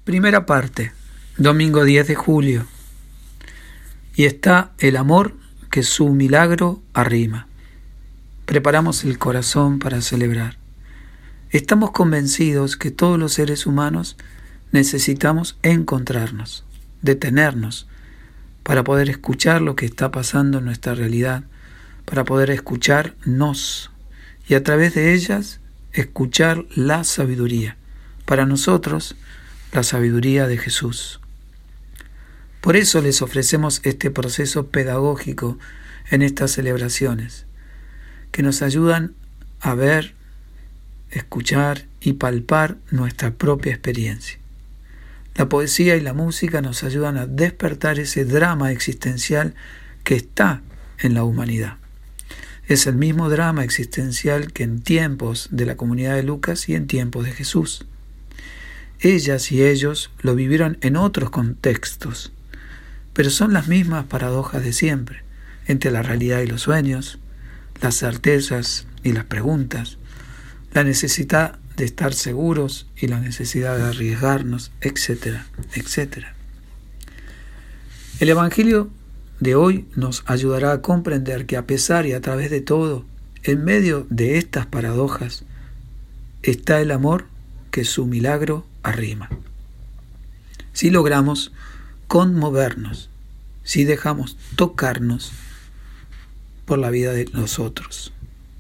Primera parte, domingo 10 de julio. Y está el amor que su milagro arrima. Preparamos el corazón para celebrar. Estamos convencidos que todos los seres humanos necesitamos encontrarnos, detenernos, para poder escuchar lo que está pasando en nuestra realidad, para poder escucharnos y a través de ellas escuchar la sabiduría. Para nosotros, la sabiduría de Jesús. Por eso les ofrecemos este proceso pedagógico en estas celebraciones, que nos ayudan a ver, escuchar y palpar nuestra propia experiencia. La poesía y la música nos ayudan a despertar ese drama existencial que está en la humanidad. Es el mismo drama existencial que en tiempos de la comunidad de Lucas y en tiempos de Jesús. Ellas y ellos lo vivieron en otros contextos, pero son las mismas paradojas de siempre, entre la realidad y los sueños, las certezas y las preguntas, la necesidad de estar seguros y la necesidad de arriesgarnos, etcétera, etcétera. El Evangelio de hoy nos ayudará a comprender que a pesar y a través de todo, en medio de estas paradojas, está el amor que su milagro arrima. Si logramos conmovernos, si dejamos tocarnos por la vida de los otros.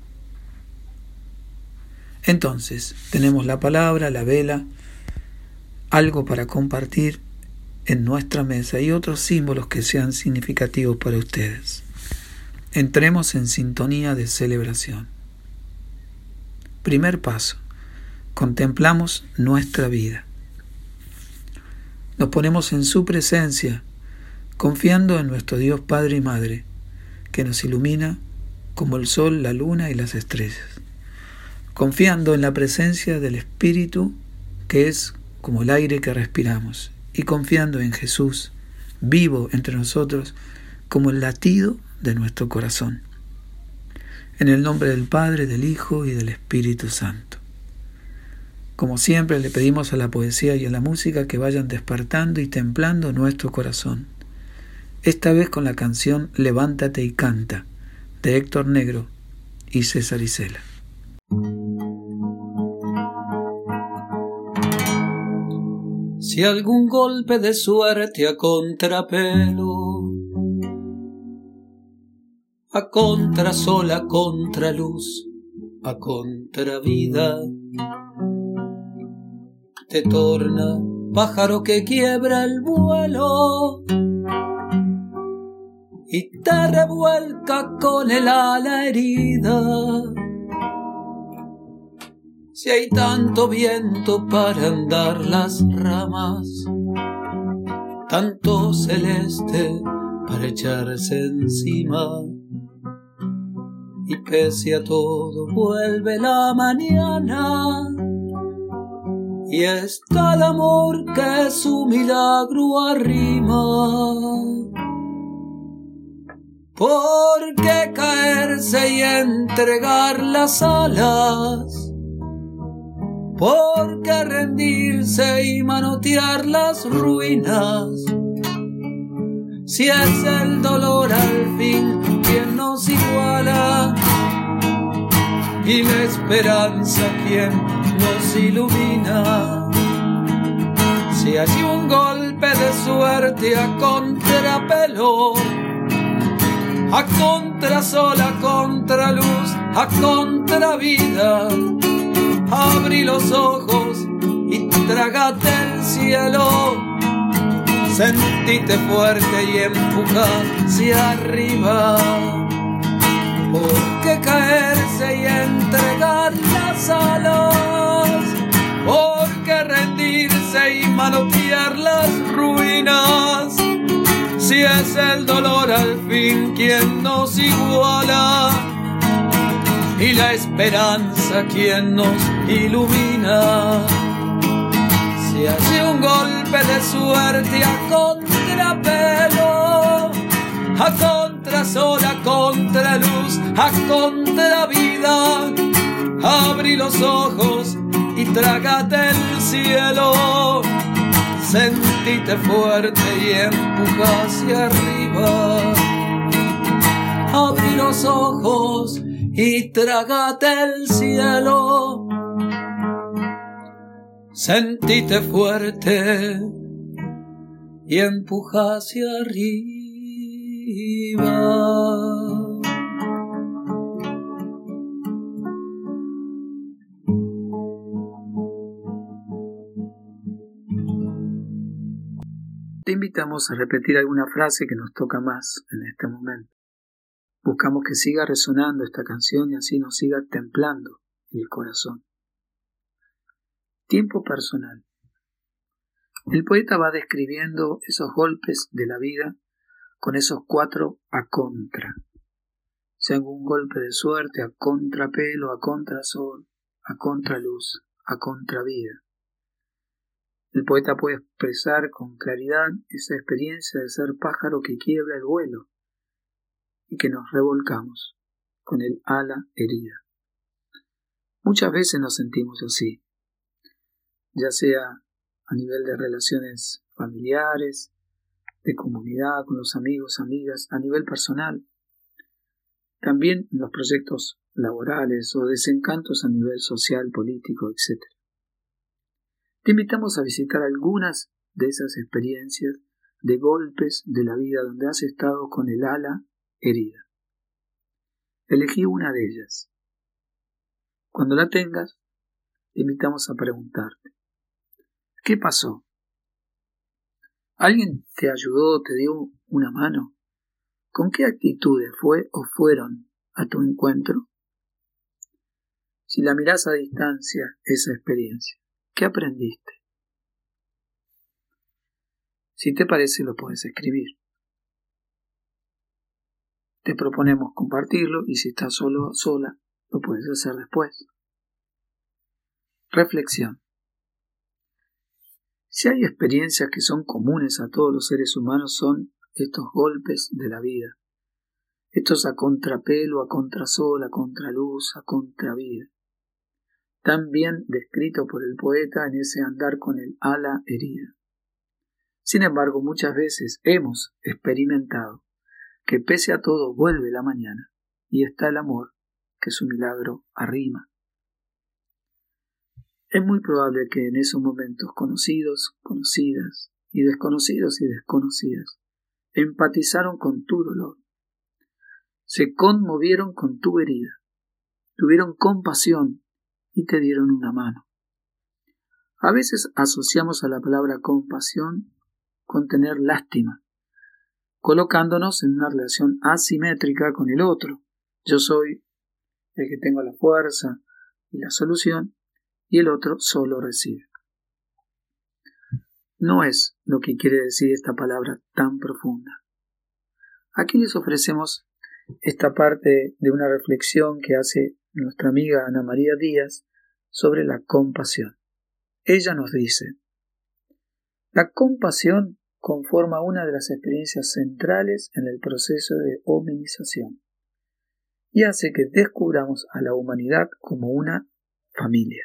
Entonces, tenemos la palabra, la vela, algo para compartir en nuestra mesa y otros símbolos que sean significativos para ustedes. Entremos en sintonía de celebración. Primer paso. Contemplamos nuestra vida. Nos ponemos en su presencia, confiando en nuestro Dios Padre y Madre, que nos ilumina como el sol, la luna y las estrellas. Confiando en la presencia del Espíritu, que es como el aire que respiramos, y confiando en Jesús, vivo entre nosotros, como el latido de nuestro corazón. En el nombre del Padre, del Hijo y del Espíritu Santo. Como siempre, le pedimos a la poesía y a la música que vayan despertando y templando nuestro corazón. Esta vez con la canción Levántate y canta, de Héctor Negro y César Isela. Si algún golpe de suerte a contrapelo, a contrasol, a contraluz, a contravida, te torna pájaro que quiebra el vuelo y te revuelca con el ala herida. Si hay tanto viento para andar las ramas, tanto celeste para echarse encima, y pese a todo vuelve la mañana, y está el amor que su milagro arrima. ¿Por qué caerse y entregar las alas? ¿Por qué rendirse y manotear las ruinas? Si es el dolor al fin quien nos iguala y la esperanza quien nos ilumina. Si hay un golpe de suerte a contrapelo, a contrasol, a contraluz, a contravida, abrí los ojos y trágate el cielo. Sentite fuerte y empuja hacia arriba. ¿Por qué caerse y entregar las alas? ¿Por qué rendirse y manotear las ruinas? Si es el dolor al fin quien nos iguala y la esperanza quien nos ilumina. Si hay un golpe de suerte a contrapelo, a contrasol, a contraluz, a contravida, abrí los ojos y trágate el cielo. Sentite fuerte y empuja hacia arriba. Abrí los ojos y trágate el cielo. Sentite fuerte y empuja hacia arriba. Te invitamos a repetir alguna frase que nos toca más en este momento. Buscamos que siga resonando esta canción y así nos siga templando el corazón. Tiempo personal. El poeta va describiendo esos golpes de la vida con esos 4 a contra. Sea un golpe de suerte, a contrapelo, a contrasol, a contraluz, a contravida. El poeta puede expresar con claridad esa experiencia de ser pájaro que quiebra el vuelo y que nos revolcamos con el ala herida. Muchas veces nos sentimos así, ya sea a nivel de relaciones familiares, de comunidad, con los amigos, amigas, a nivel personal, también en los proyectos laborales o desencantos a nivel social, político, etc. Te invitamos a visitar algunas de esas experiencias de golpes de la vida donde has estado con el ala herida. Elegí una de ellas. Cuando la tengas, te invitamos a preguntarte: ¿qué pasó? ¿Alguien te ayudó, te dio una mano? ¿Con qué actitudes fue o fueron a tu encuentro? Si la mirás a distancia, esa experiencia, ¿qué aprendiste? Si te parece, lo puedes escribir. Te proponemos compartirlo y si estás solo o sola, lo puedes hacer después. Reflexión. Si hay experiencias que son comunes a todos los seres humanos, son estos golpes de la vida. Estos a contrapelo, a contrasol, a contraluz, a contravida. Tan bien descrito por el poeta en ese andar con el ala herida. Sin embargo, muchas veces hemos experimentado que pese a todo vuelve la mañana y está el amor que su milagro arrima. Es muy probable que en esos momentos conocidos, conocidas y desconocidos y desconocidas empatizaron con tu dolor, se conmovieron con tu herida, tuvieron compasión y te dieron una mano. A veces asociamos a la palabra compasión con tener lástima, colocándonos en una relación asimétrica con el otro. Yo soy el que tengo la fuerza y la solución, y el otro solo recibe. No es lo que quiere decir esta palabra tan profunda. Aquí les ofrecemos esta parte de una reflexión que hace nuestra amiga Ana María Díaz sobre la compasión. Ella nos dice: la compasión conforma una de las experiencias centrales en el proceso de hominización y hace que descubramos a la humanidad como una familia.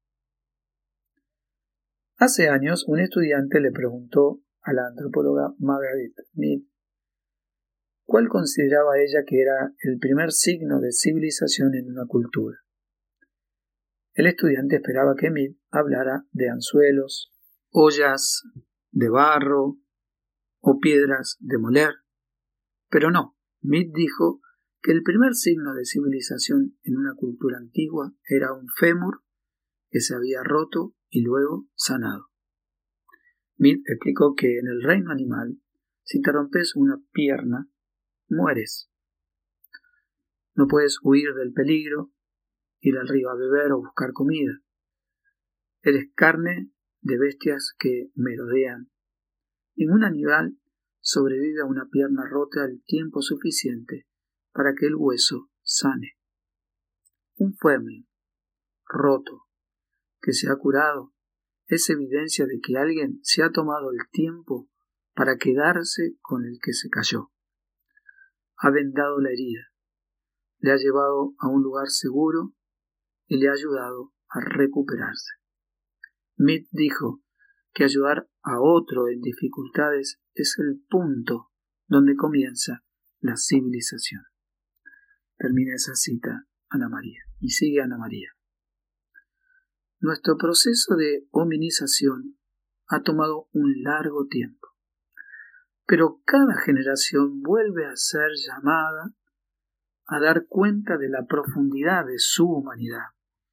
Hace años, un estudiante le preguntó a la antropóloga Margaret Mead cuál consideraba ella que era el primer signo de civilización en una cultura. El estudiante esperaba que Mead hablara de anzuelos, ollas de barro o piedras de moler, pero no. Mead dijo que el primer signo de civilización en una cultura antigua era un fémur que se había roto y luego sanado. Mead explicó que en el reino animal, si te rompes una pierna, mueres. No puedes huir del peligro, ir al río a beber o buscar comida. Eres carne de bestias que merodean. Ningún animal sobrevive a una pierna rota el tiempo suficiente para que el hueso sane. Un fémur roto que se ha curado es evidencia de que alguien se ha tomado el tiempo para quedarse con el que se cayó. Ha vendado la herida, le ha llevado a un lugar seguro y le ha ayudado a recuperarse. Mead dijo que ayudar a otro en dificultades es el punto donde comienza la civilización. Termina esa cita Ana María y sigue Ana María. Nuestro proceso de hominización ha tomado un largo tiempo, pero cada generación vuelve a ser llamada a dar cuenta de la profundidad de su humanidad.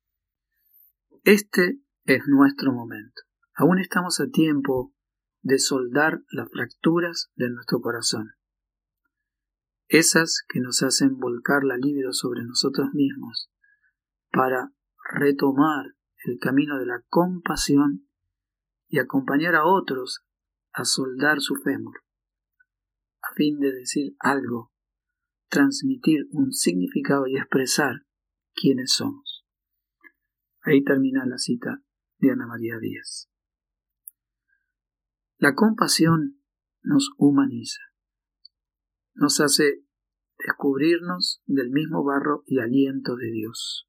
Este es nuestro momento. Aún estamos a tiempo de soldar las fracturas de nuestro corazón, esas que nos hacen volcar la libido sobre nosotros mismos, para retomar el camino de la compasión y acompañar a otros a soldar su fémur, a fin de decir algo, transmitir un significado y expresar quiénes somos. Ahí termina la cita de Ana María Díaz. La compasión nos humaniza, nos hace descubrirnos del mismo barro y aliento de Dios.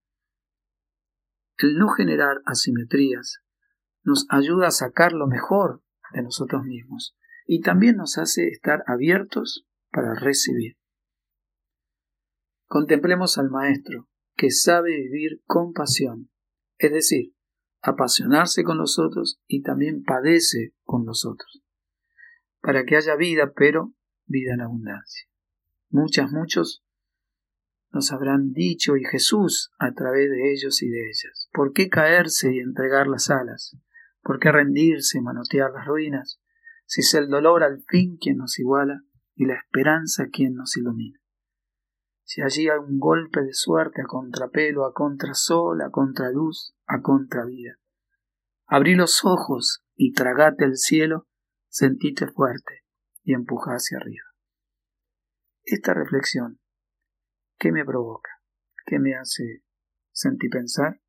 El no generar asimetrías nos ayuda a sacar lo mejor de nosotros mismos y también nos hace estar abiertos para recibir. Contemplemos al Maestro que sabe vivir con pasión, es decir, apasionarse con los otros y también padece con los otros, para que haya vida, pero vida en abundancia. Muchos nos habrán dicho, y Jesús a través de ellos y de ellas, ¿por qué caerse y entregar las alas? ¿Por qué rendirse y manotear las ruinas? Si es el dolor al fin quien nos iguala y la esperanza quien nos ilumina. Si allí hay un golpe de suerte a contrapelo, a contrasol, a contraluz, a contravida. Abrí los ojos y tragate el cielo, sentite fuerte y empujá hacia arriba. Esta reflexión, ¿qué me provoca? ¿Qué me hace sentir pensar?